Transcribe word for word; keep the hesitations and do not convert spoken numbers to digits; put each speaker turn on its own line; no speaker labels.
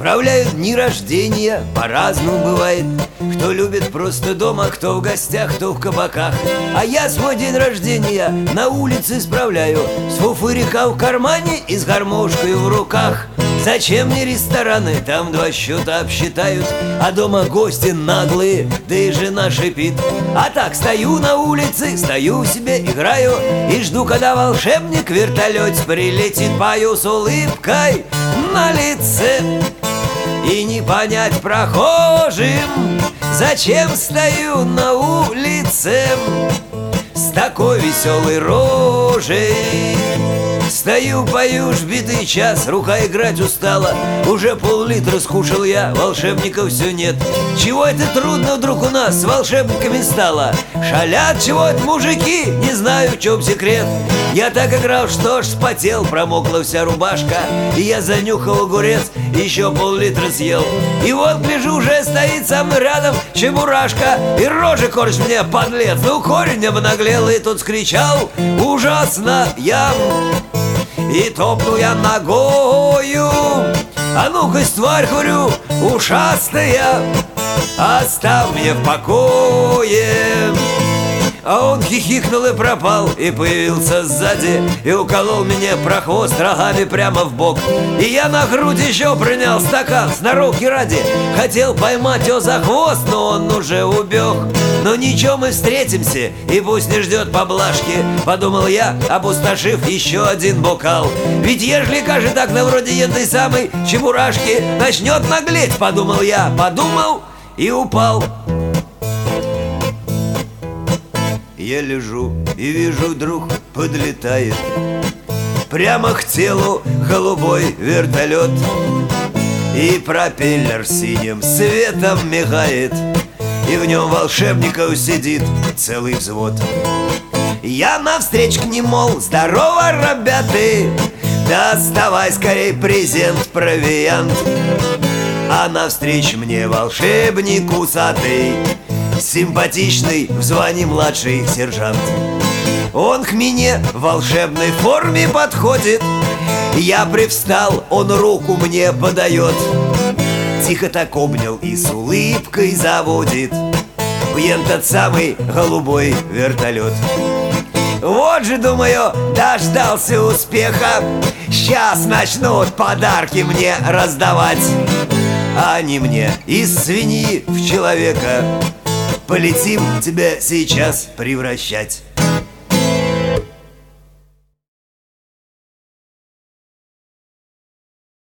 Справляют дни рождения, по-разному бывает. Кто любит просто дома, кто в гостях, кто в кабаках. А я свой день рождения на улице справляю, с фуфырика в кармане и с гармошкой в руках. Зачем мне рестораны, там два счета обсчитают, а дома гости наглые, да и жена шипит. А так стою на улице, стою себе, играю и жду, когда волшебник в вертолете прилетит. Пою с улыбкой на лице, и не понять прохожим, зачем стою на улице с такой веселой рожей. Стою, пою, жбитый час, рука играть устала. Уже пол-литра скушал я, волшебников все нет. Чего это трудно вдруг у нас с волшебниками стало? Шалят чего-то мужики, не знаю, в чем секрет. Я так играл, что ж вспотел, промокла вся рубашка. И я занюхал огурец, еще пол-литра съел. И вот, гляжу, уже стоит со мной рядом чебурашка и рожи корчит мне, подлец. Ну, корень мне обнаглел, и тут скричал ужасно я. И топнул я ногою: а ну-ка, тварь, говорю, ушастая, оставь меня в покое. А он хихикнул и пропал, и появился сзади, и уколол меня про хвост рогами прямо в бок. И я на грудь еще принял стакан, сноровки ради. Хотел поймать его за хвост, но он уже убег. Но ничего, мы встретимся, и пусть не ждет поблажки, подумал я, опустошив еще один бокал. Ведь ежели, кажется, так на вроде этой самой чебурашки начнет наглеть, подумал я, подумал и упал. Я лежу и вижу, вдруг подлетает прямо к телу голубой вертолет, и пропеллер синим светом мигает, и в нем волшебников сидит целый взвод. Я навстречу к ним, мол, здорово, ребята, доставай скорей презент, провиант. А навстречу мне волшебник усатый, симпатичный в звании младший сержант. Он к мне в волшебной форме подходит, я привстал, он руку мне подает. Тихо так обнял и с улыбкой заводит в этот самый голубой вертолет. Вот же, думаю, дождался успеха, сейчас начнут подарки мне раздавать. А они мне из свиньи в человека. Полетим тебя сейчас превращать.